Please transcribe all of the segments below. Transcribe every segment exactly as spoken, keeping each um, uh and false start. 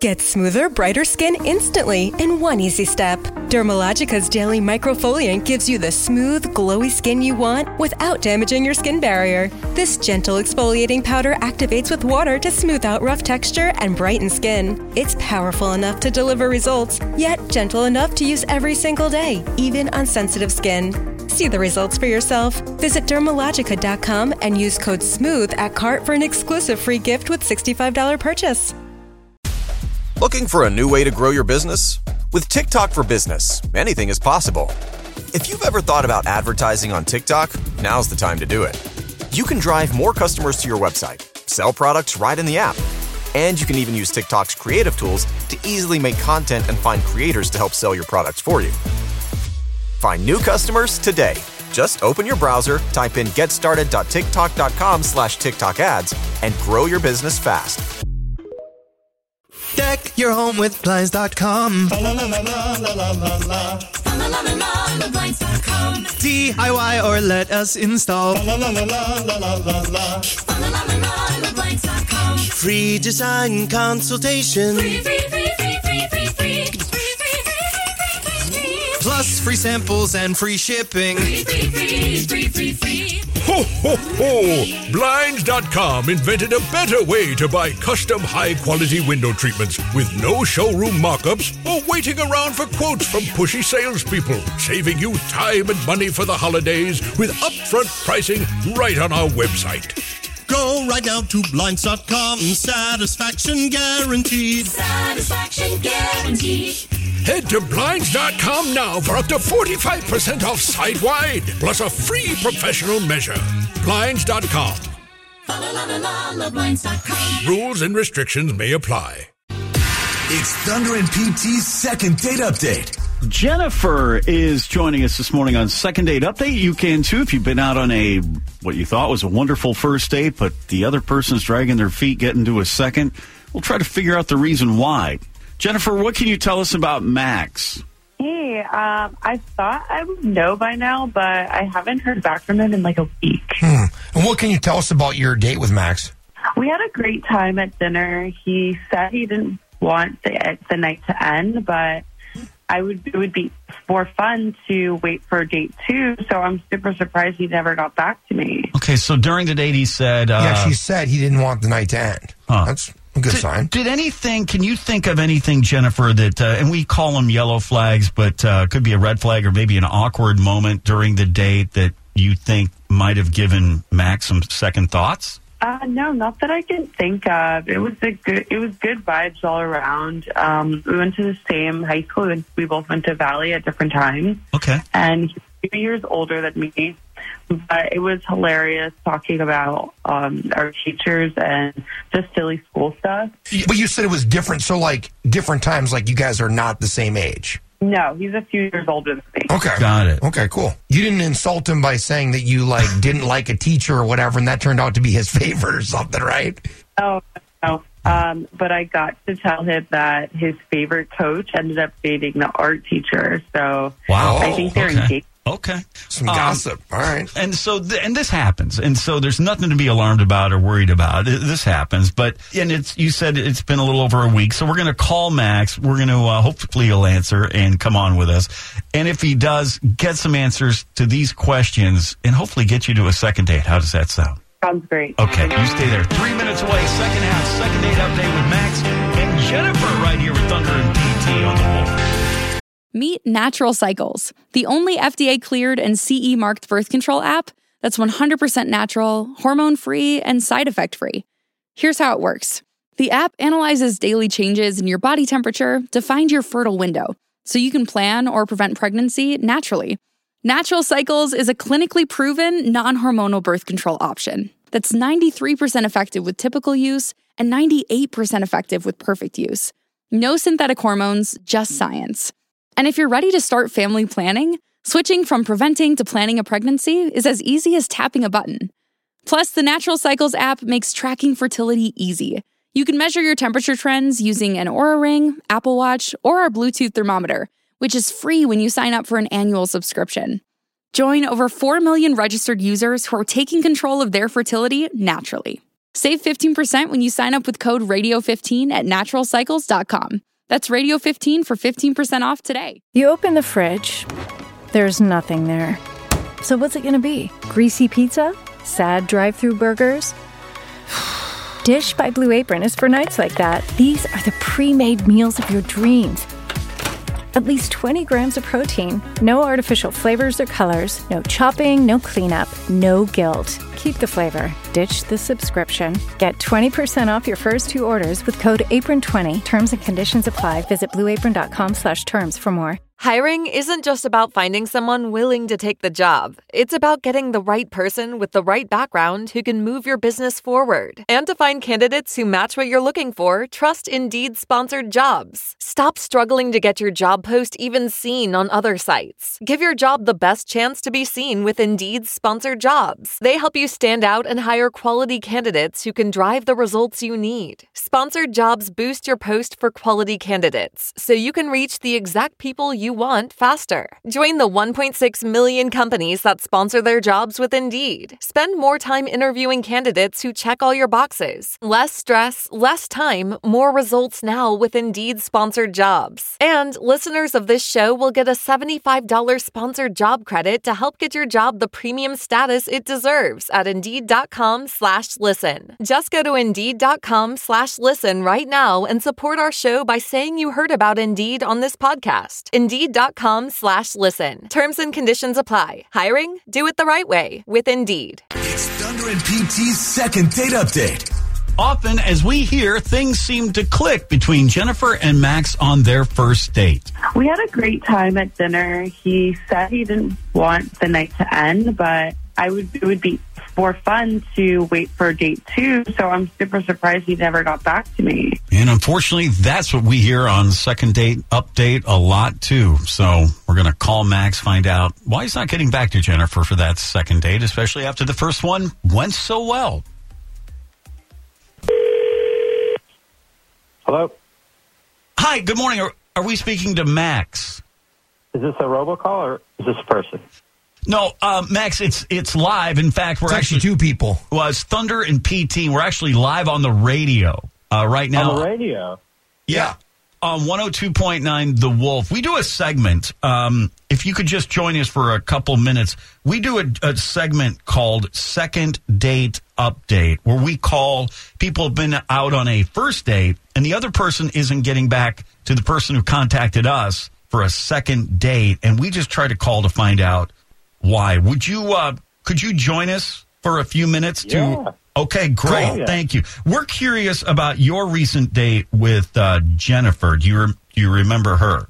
Get smoother, brighter skin instantly in one easy step. Dermalogica's daily microfoliant gives you the smooth, glowy skin you want without damaging your skin barrier. This gentle exfoliating powder activates with water to smooth out rough texture and brighten skin. It's powerful enough to deliver results, yet gentle enough to use every single day, even on sensitive skin. See the results for yourself. Visit Dermalogica dot com and use code SMOOTH at cart for an exclusive free gift with sixty-five dollars purchase. Looking for a new way to grow your business? With TikTok for Business, anything is possible. If you've ever thought about advertising on TikTok, now's the time to do it. You can drive more customers to your website, sell products right in the app, and you can even use TikTok's creative tools to easily make content and find creators to help sell your products for you. Find new customers today. Just open your browser, type in getstarted.tiktok.com slash TikTok ads, and grow your business fast. Deck your home with Blinds dot com. D I Y or let us install. Free design consultation. Free, free, free, free, free, free, free. Plus free samples and free shipping. Free, free, free, free, free, free. Ho, ho, ho! Blinds dot com invented a better way to buy custom high-quality window treatments with no showroom mock-ups or waiting around for quotes from pushy salespeople, saving you time and money for the holidays with upfront pricing right on our website. Go right now to Blinds dot com. Satisfaction guaranteed. Satisfaction guaranteed. Head to Blinds dot com now for up to forty-five percent off site-wide, plus a free professional measure. Blinds dot com. Rules and restrictions may apply. It's Thunder and P T's second date update. Jennifer is joining us this morning on Second Date Update. You can, too, if you've been out on a, what you thought was a wonderful first date, but the other person's dragging their feet getting to a second. We'll try to figure out the reason why. Jennifer, what can you tell us about Max? Hey, um, I thought I would know by now, but I haven't heard back from him in like a week. Hmm. And what can you tell us about your date with Max? We had a great time at dinner. He said he didn't want the, the night to end, but I would it would be more fun to wait for date two, so I'm super surprised he never got back to me. Okay, so during the date he said... Uh, he actually said he didn't want the night to end. Huh. That's a good did, sign. Did anything, can you think of anything, Jennifer, that, uh, and we call them yellow flags, but uh, could be a red flag or maybe an awkward moment during the date that you think might have given Max some second thoughts? Uh, no, not that I can think of. It was a good. It was good vibes all around. Um, we went to the same high school, and we both went to Valley at different times. Okay. And he's two years older than me, but it was hilarious talking about um, our teachers and just silly school stuff. But you said it was different, so like different times, like you guys are not the same age. No, he's a few years older than me. Okay. Got it. Okay, cool. You didn't insult him by saying that you, like, didn't like a teacher or whatever, and that turned out to be his favorite or something, right? Oh, no. Um, but I got to tell him that his favorite coach ended up dating the art teacher, so wow. I think they're okay. engaged. Okay. Some um, gossip. All right. And so, th- and this happens. And so there's nothing to be alarmed about or worried about. It, this happens. But, and it's, you said it's been a little over a week. So we're going to call Max. We're going to, uh, hopefully he'll answer and come on with us. And if he does, get some answers to these questions and hopefully get you to a second date. How does that sound? Sounds great. Okay. You stay there. Three minutes away. Second half, second date update with Max and Jennifer right here with Thunder and P T on the wall. Meet Natural Cycles, the only F D A-cleared and C E-marked birth control app that's one hundred percent natural, hormone-free, and side effect-free. Here's how it works. The app analyzes daily changes in your body temperature to find your fertile window, so you can plan or prevent pregnancy naturally. Natural Cycles is a clinically proven, non-hormonal birth control option that's ninety-three percent effective with typical use and ninety-eight percent effective with perfect use. No synthetic hormones, just science. And if you're ready to start family planning, switching from preventing to planning a pregnancy is as easy as tapping a button. Plus, the Natural Cycles app makes tracking fertility easy. You can measure your temperature trends using an Oura Ring, Apple Watch, or our Bluetooth thermometer, which is free when you sign up for an annual subscription. Join over four million registered users who are taking control of their fertility naturally. Save fifteen percent when you sign up with code radio fifteen at natural cycles dot com. That's radio fifteen for fifteen percent off today. You open the fridge, there's nothing there. So what's it going to be? Greasy pizza? Sad drive-through burgers? Dish by Blue Apron is for nights like that. These are the pre-made meals of your dreams. At least twenty grams of protein, no artificial flavors or colors, no chopping, no cleanup, no guilt. Keep the flavor. Ditch the subscription. Get twenty percent off your first two orders with code apron twenty. Terms and conditions apply. Visit blueapron.com slash terms for more. Hiring isn't just about finding someone willing to take the job. It's about getting the right person with the right background who can move your business forward. And to find candidates who match what you're looking for, trust Indeed sponsored jobs. Stop struggling to get your job post even seen on other sites. Give your job the best chance to be seen with Indeed sponsored jobs. They help you stand out and hire quality candidates who can drive the results you need. Sponsored jobs boost your post for quality candidates, so you can reach the exact people you want faster. Join the one point six million companies that sponsor their jobs with Indeed. Spend more time interviewing candidates who check all your boxes. Less stress, less time, more results now with Indeed sponsored jobs. And listeners of this show will get a seventy-five dollars sponsored job credit to help get your job the premium status it deserves at Indeed.com slash listen. Just go to Indeed.com slash listen right now and support our show by saying you heard about Indeed on this podcast. Indeed.com slash listen. Terms and conditions apply. Hiring? Do it the right way with Indeed. It's Thunder and P T's second date update. Often, as we hear, things seem to click between Jennifer and Max on their first date. We had a great time at dinner. He said he didn't want the night to end, but I would it would be more fun to wait for date two, so I'm super surprised he never got back to me. And unfortunately, that's what we hear on Second Date Update a lot, too. So we're going to call Max, find out why he's not getting back to Jennifer for that second date, especially after the first one went so well. Hello? Hi, good morning. Are, are we speaking to Max? Is this a robocall or is this a person? No, uh, Max, it's it's live. In fact, we're it's actually, actually two people. Well, it's Thunder and P T. We're actually live on the radio uh, right now. On the radio? Yeah. On one oh two point nine The Wolf. We do a segment. Um, if you could just join us for a couple minutes. We do a, a segment called Second Date Update, where we call people who've been out on a first date, and the other person isn't getting back to the person who contacted us for a second date, and we just try to call to find out why. Would you, uh, could you join us for a few minutes? To, yeah. Okay, great. Cool, yeah. Thank you. We're curious about your recent date with uh, Jennifer. Do you, re- do you remember her?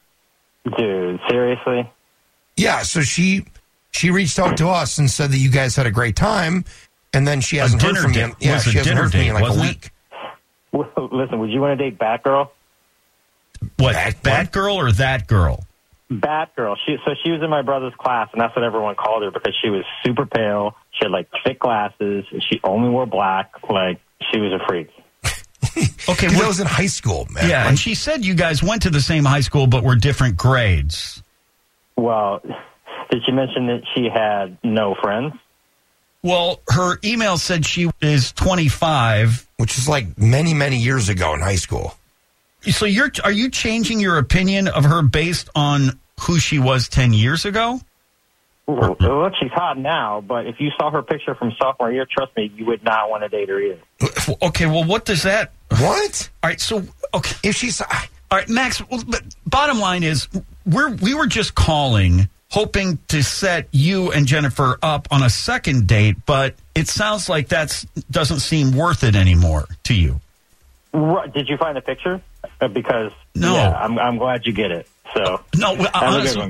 Dude, seriously? Yeah, so she she reached out to us and said that you guys had a great time, and then she hasn't heard from date. you. Yeah, was she a hasn't dinner heard from date, you in like wasn't a it? week. Well, listen, would you want to date Batgirl? What, Bat- Batgirl or that girl? Batgirl. She, so she was in my brother's class, and that's what everyone called her because she was super pale. She had, like, thick glasses. She only wore black. Like, she was a freak. Okay, well, I was in high school, man. Yeah, like, and she said you guys went to the same high school but were different grades. Well, did she mention that she had no friends? Well, her email said she is twenty-five. Which is like many, many years ago in high school. So you're are you changing your opinion of her based on who she was ten years ago? Well, look, she's hot now, but if you saw her picture from sophomore year, trust me, you would not want to date her either. Okay, well, what does that... What? All right, so, okay. If she's... All right, Max, well, but bottom line is, we're we were just calling, hoping to set you and Jennifer up on a second date, but it sounds like that doesn't seem worth it anymore to you. Right. Did you find the picture? Uh, because, no. Yeah, I'm, I'm glad you get it. So, uh, no, well, honestly...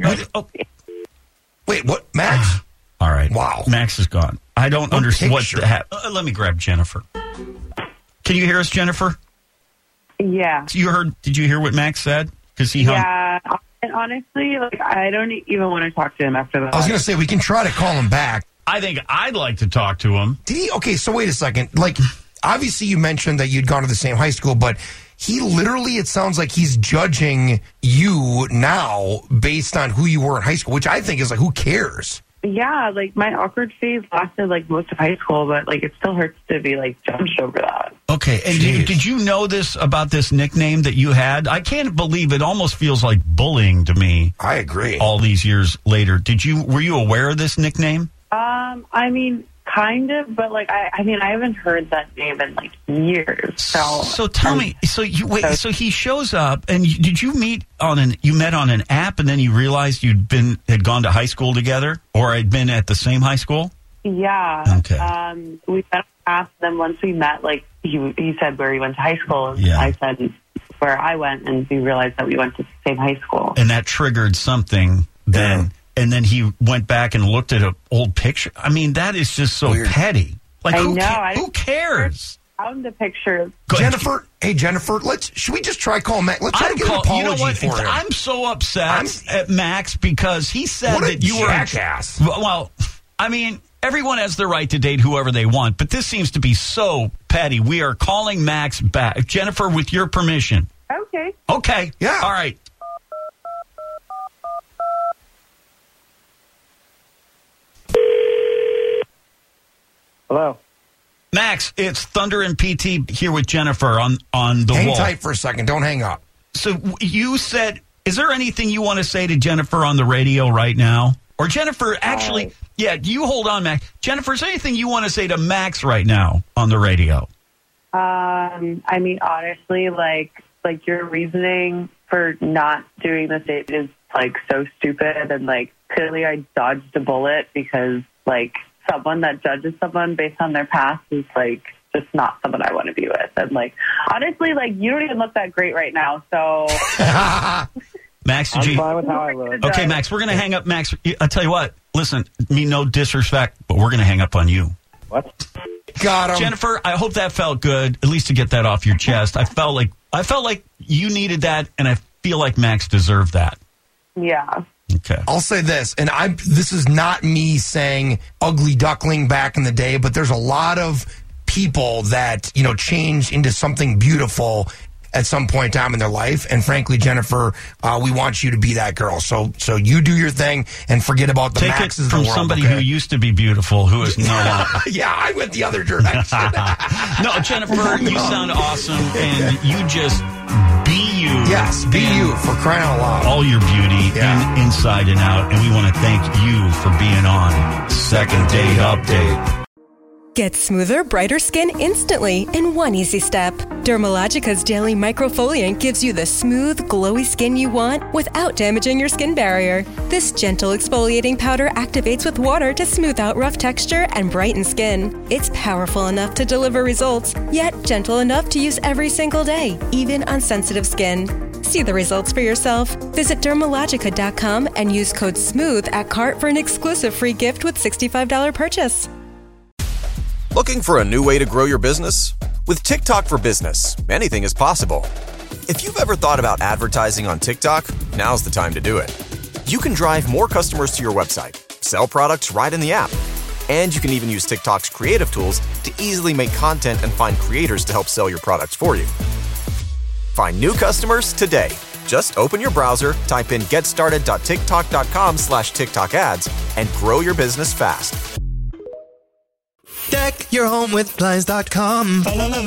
Wait, what? Max? All right. Wow. Max is gone. I don't what understand picture? what happened. Uh, let me grab Jennifer. Can you hear us, Jennifer? Yeah. You heard? Did you hear what Max said? Because he hung. Yeah. And honestly, like, I don't even want to talk to him after that. I was going to say, we can try to call him back. I think I'd like to talk to him. Did he? Okay, so wait a second. Like, obviously you mentioned that you'd gone to the same high school, but he literally, it sounds like he's judging you now based on who you were in high school, which I think is like, who cares? Yeah, like my awkward phase lasted like most of high school, but like it still hurts to be like judged over that. Okay, and did, did you know this about this nickname that you had? I can't believe it almost feels like bullying to me. I agree. All these years later. Did you, were you aware of this nickname? Um, I mean, kind of, but like, I, I mean, I haven't heard that name in like years. So, so tell um, me, so you wait, so he shows up, and you, did you meet on an, you met on an app, and then you realized you'd been, had gone to high school together, or had been at the same high school? Yeah. Okay. Um, we met on an app, then once we met, like, he, he said where he went to high school, and yeah. I said where I went, and we realized that we went to the same high school. And that triggered something then. Yeah. And then he went back and looked at an old picture. I mean, that is just so Weird. petty. Like, I who, know. ca- I who cares? Found the picture. Jennifer, hey, Jennifer, let's should we just try call Max? Let's try I'm to get call, an apology you know what? for him. I'm so upset I'm, at Max because he said what a that you jackass. were... Well, I mean, everyone has the right to date whoever they want, but this seems to be so petty. We are calling Max back. Jennifer, with your permission. Okay. Okay. Yeah. All right. Hello. Max, it's Thunder and P T here with Jennifer on, on the hang wall. Hang tight for a second. Don't hang up. So you said, is there anything you want to say to Jennifer on the radio right now? Or Jennifer, actually, uh, yeah, you hold on, Max. Jennifer, is there anything you want to say to Max right now on the radio? Um, I mean, honestly, like, like your reasoning for not doing this date is like so stupid, and like clearly I dodged a bullet because like someone that judges someone based on their past is like just not someone I want to be with. And like honestly, like you don't even look that great right now. So Max, did I'm you? fine with how I look. Okay, Max, we're gonna hang up. Max, I'll tell you what. Listen, me no disrespect, but we're gonna hang up on you. What? Got him. Jennifer, I hope that felt good, at least to get that off your chest. I felt like I felt like you needed that, and I feel like Max deserved that. Yeah. Okay. I'll say this, and I this is not me saying ugly duckling back in the day, but there's a lot of people that, you know, change into something beautiful at some point in time in their life. And frankly, Jennifer, uh, we want you to be that girl. So so you do your thing and forget about the Take Maxes it from of the world, somebody okay? who used to be beautiful, who is no longer. Yeah, I went the other direction. No, Jennifer, you sound awesome, and you just be you. Yes, be you, for crying out loud. All your beauty, Yeah. in, inside and out. And we want to thank you for being on Second Date Update. Get smoother, brighter skin instantly in one easy step. Dermalogica's Daily Microfoliant gives you the smooth, glowy skin you want without damaging your skin barrier. This gentle exfoliating powder activates with water to smooth out rough texture and brighten skin. It's powerful enough to deliver results, yet gentle enough to use every single day, even on sensitive skin. See the results for yourself. Visit Dermalogica dot com and use code SMOOTH at cart for an exclusive free gift with sixty-five dollars purchase. Looking for a new way to grow your business? With TikTok for Business, anything is possible. If you've ever thought about advertising on TikTok, now's the time to do it. You can drive more customers to your website, sell products right in the app, and you can even use TikTok's creative tools to easily make content and find creators to help sell your products for you. Find new customers today. Just open your browser, type in getstarted.tiktok.com slash TikTok ads, and grow your business fast. Deck your home with Blinds dot com.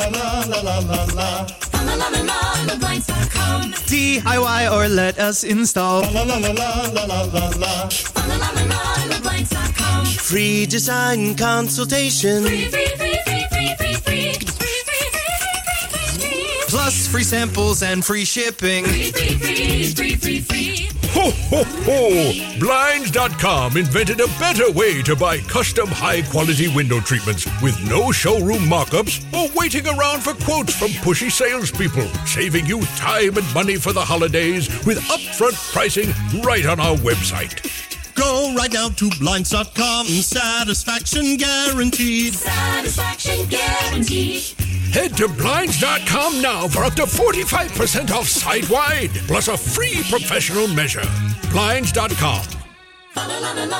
D I Y or let us install. Free design consultation. Plus free samples and free shipping. Ho, ho, ho! Blinds dot com invented a better way to buy custom high-quality window treatments with no showroom mock-ups or waiting around for quotes from pushy salespeople, saving you time and money for the holidays with upfront pricing right on our website. Go right now to Blinds dot com. Satisfaction guaranteed. Satisfaction guaranteed. Head to Blinds dot com now for up to forty-five percent off site-wide, plus a free professional measure. Blinds dot com.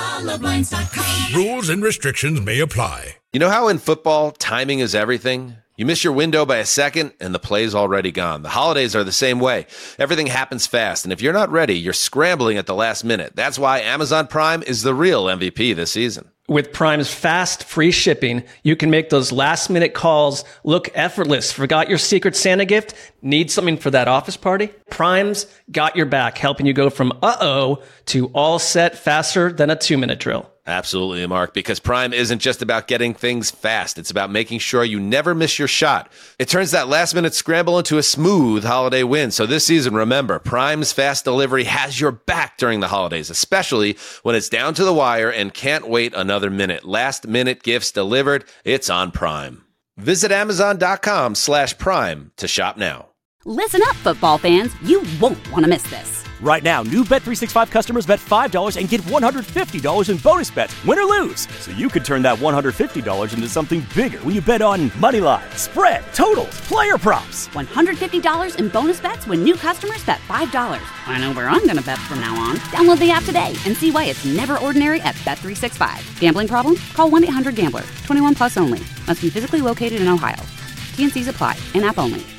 Blinds dot com. Rules and restrictions may apply. You know how in football, timing is everything? You miss your window by a second, and the play's already gone. The holidays are the same way. Everything happens fast, and if you're not ready, you're scrambling at the last minute. That's why Amazon Prime is the real M V P this season. With Prime's fast, free shipping, you can make those last-minute calls look effortless. Forgot your Secret Santa gift? Need something for that office party? Prime's got your back, helping you go from uh-oh to all set faster than a two-minute drill. Absolutely, Mark, because Prime isn't just about getting things fast. It's about making sure you never miss your shot. It turns that last-minute scramble into a smooth holiday win. So this season, remember, Prime's fast delivery has your back during the holidays, especially when it's down to the wire and can't wait another minute. Last-minute gifts delivered, it's on Prime. Visit Amazon.com slash Prime to shop now. Listen up, football fans. You won't want to miss this. Right now, new Bet three sixty-five customers bet five dollars and get one hundred fifty dollars in bonus bets, win or lose. So you could turn that one hundred fifty dollars into something bigger when you bet on money line, spread, totals, player props. one hundred fifty dollars in bonus bets when new customers bet five dollars. I know where I'm going to bet from now on. Download the app today and see why it's never ordinary at Bet three sixty-five. Gambling problem? Call one eight hundred gambler. twenty-one plus only. Must be physically located in Ohio. T N Cs apply. In-app only.